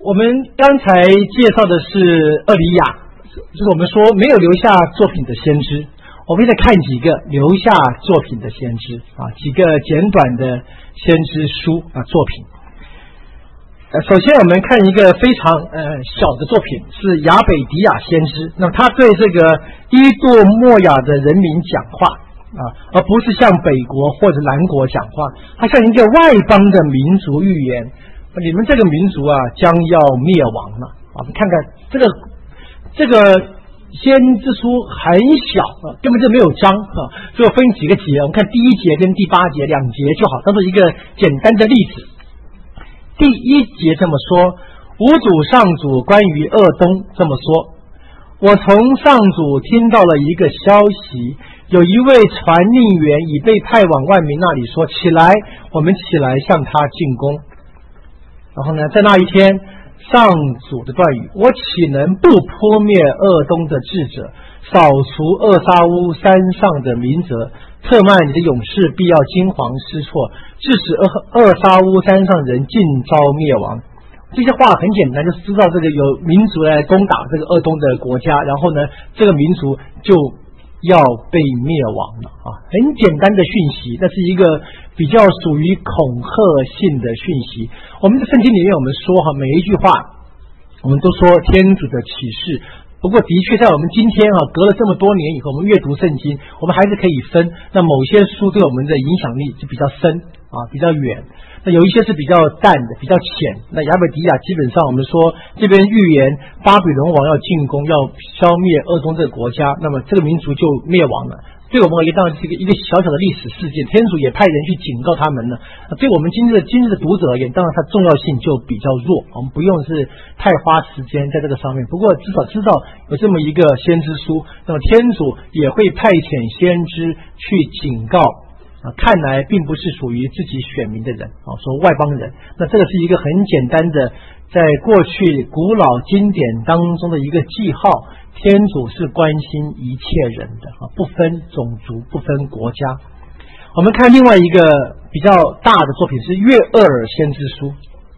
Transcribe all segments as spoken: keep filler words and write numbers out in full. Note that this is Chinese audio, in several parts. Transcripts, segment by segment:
我们刚才介绍的是厄里亚，就是我们说没有留下作品的先知。我们再看几个留下作品的先知啊，几个简短的先知书啊作品。呃，首先我们看一个非常呃小的作品，是亚北迪亚先知。那么他对这个伊度莫亚的人民讲话啊，而不是向北国或者南国讲话，他向一个外邦的民族预言。你们这个民族啊，将要灭亡了啊！我们看看这个这个先知书很小啊，根本就没有章啊，就分几个节。我们看第一节跟第八节两节就好，当做一个简单的例子。第一节这么说：吾主上主关于鄂东这么说，我从上主听到了一个消息，有一位传令员已被派往万民那里，说：起来，我们起来向他进攻。然后呢，在那一天，上主的断语：我岂能不扑灭鄂东的智者，扫除厄沙乌山上的民者？特曼你的勇士必要惊惶失措，致使厄厄沙乌山上人尽遭灭亡。这些话很简单，就是知道这个有民族来攻打这个鄂东的国家，然后呢，这个民族就要被灭亡了啊！很简单的讯息，那是一个比较属于恐吓性的讯息。我们在圣经里面，我们说哈，每一句话，我们都说天主的启示。不过，的确在我们今天啊，隔了这么多年以后，我们阅读圣经，我们还是可以分。那某些书对我们的影响力就比较深啊，比较远。那有一些是比较淡的，比较浅。那亚北迪亚基本上我们说这边预言巴比伦王要进攻，要消灭鄂东这个国家，那么这个民族就灭亡了。对我们而言，当然是一个一个小小的历史事件，天主也派人去警告他们了。对我们今日的今日的读者而言，当然它重要性就比较弱，我们不用是太花时间在这个上面。不过至少知道有这么一个先知书，那么天主也会派遣先知去警告啊，看来并不是属于自己选民的人啊，说外邦人。那这个是一个很简单的，在过去古老经典当中的一个记号。天主是关心一切人的啊，不分种族，不分国家。我们看另外一个比较大的作品是约厄尔先知书。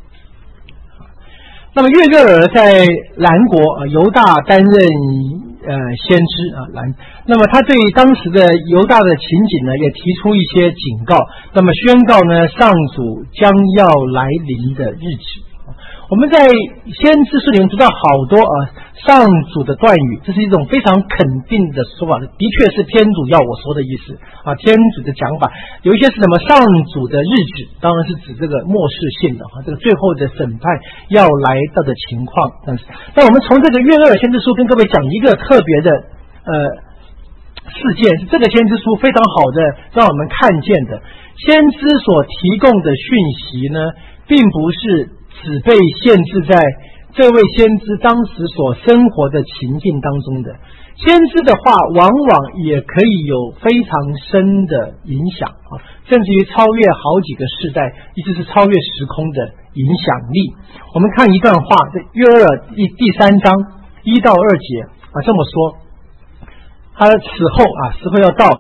那么约厄尔在南国啊犹大担任呃先知啊南，那么他对当时的犹大的情景呢，也提出一些警告，那么宣告呢上主将要来临的日子。我们在先知书里面读到好多啊上主的断语，这是一种非常肯定的说法，的确是天主要我说的意思啊，天主的讲法。有一些是什么上主的日子，当然是指这个末世性的啊，这个最后的审判要来到的情况。但是，那我们从这个约厄尔先知书跟各位讲一个特别的呃事件，是这个先知书非常好的让我们看见的。先知所提供的讯息呢，并不是只被限制在这位先知当时所生活的情境当中的。先知的话往往也可以有非常深的影响啊，甚至于超越好几个世代，意思是超越时空的影响力。我们看一段话，在约厄尔第第三章一到二节啊，这么说：他此后啊，时候要到，